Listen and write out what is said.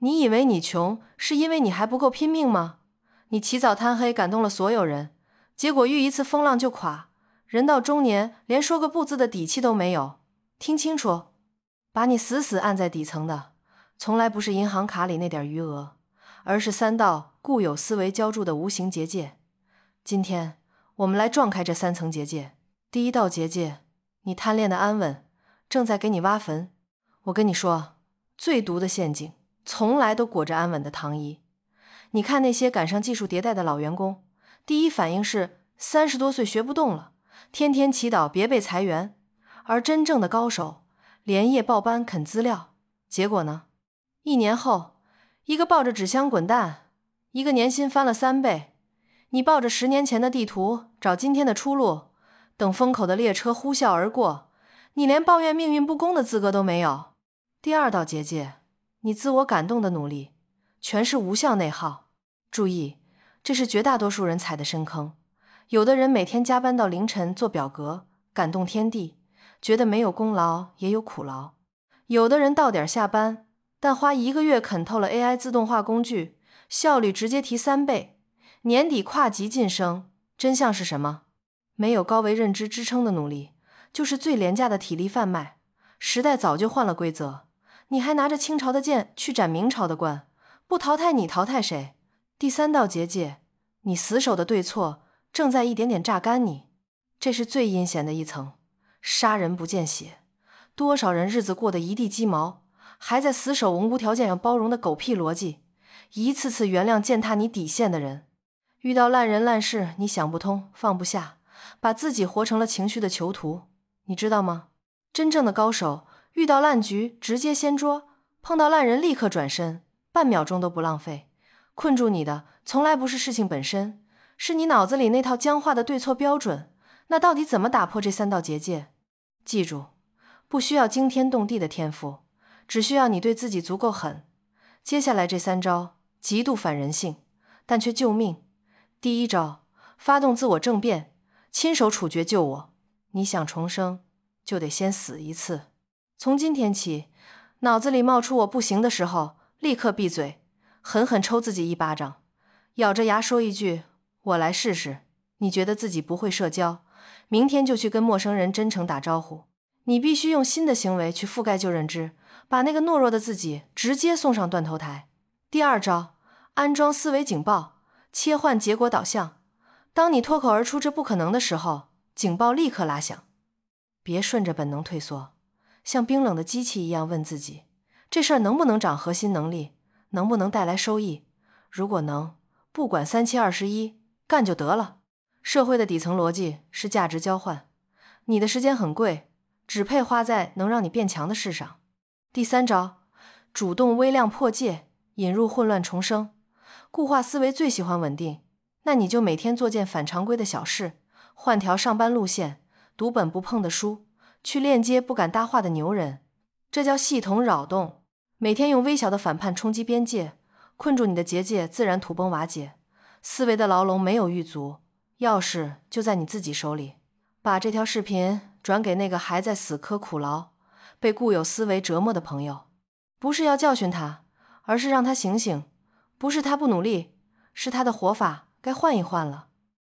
你以为你穷是因为你还不够拼命吗？你起早贪黑感动了所有人，结果遇一次风浪就垮，人到中年连说个不字的底气都没有。听清楚，把你死死按在底层的，从来不是银行卡里那点余额，而是3道固有思维浇筑的无形结界。今天我们来撞开这3层结界。第一道结界，你贪恋的安稳正在给你挖坟。我跟你说，最毒的陷阱从来都裹着安稳的糖衣。你看那些赶上技术迭代的老员工，第一反应是30多岁学不动了，天天祈祷别被裁员。而真正的高手连夜报班啃资料，结果呢？1年后，一个抱着纸箱滚蛋，一个年薪翻了3倍。你抱着10年前的地图找今天的出路，等风口的列车呼啸而过，你连抱怨命运不公的资格都没有。第二道结界，你自我感动的努力全是无效内耗。注意，这是绝大多数人踩的深坑。有的人每天加班到凌晨做表格，感动天地，觉得没有功劳也有苦劳。有的人到点下班，但花1个月啃透了 AI 自动化工具，效率直接提3倍，年底跨级晋升。真相是什么？没有高维认知支撑的努力，就是最廉价的体力贩卖。时代早就换了规则，你还拿着清朝的剑去斩明朝的官，不淘汰你淘汰谁？第3道结界，你死守的对错正在一点点榨干你。这是最阴险的一层，杀人不见血，多少人日子过得一地鸡毛，还在死守无条件要包容的狗屁逻辑，一次次原谅践踏你底线的人。遇到烂人烂事，你想不通放不下，把自己活成了情绪的囚徒，你知道吗？真正的高手遇到烂局直接掀桌，碰到烂人立刻转身，半秒钟都不浪费。困住你的从来不是事情本身，是你脑子里那套僵化的对错标准。那到底怎么打破这3道结界？记住，不需要惊天动地的天赋，只需要你对自己足够狠。接下来这3招极度反人性，但却救命。第一招，发动自我政变，亲手处决救我。你想重生，就得先死一次。从今天起，脑子里冒出我不行的时候，立刻闭嘴，狠狠抽自己一巴掌，咬着牙说一句，我来试试。你觉得自己不会社交，明天就去跟陌生人真诚打招呼。你必须用新的行为去覆盖旧认知，把那个懦弱的自己直接送上断头台。第二招，安装思维警报，切换结果导向。当你脱口而出这不可能的时候，警报立刻拉响。别顺着本能退缩，像冰冷的机器一样问自己，这事儿能不能长核心能力，能不能带来收益？如果能，不管3721，干就得了。社会的底层逻辑是价值交换，你的时间很贵，只配花在能让你变强的事上。第3招，主动微量破戒，引入混乱重生。固化思维最喜欢稳定，那你就每天做件反常规的小事，换条上班路线，读本不碰的书，去链接不敢搭话的牛人。这叫系统扰动，每天用微小的反叛冲击边界，困住你的结界自然土崩瓦解。思维的牢笼没有狱卒，钥匙就在你自己手里。把这条视频转给那个还在死磕苦劳、被固有思维折磨的朋友，不是要教训他，而是让他醒醒。不是他不努力，是他的活法该换一换了。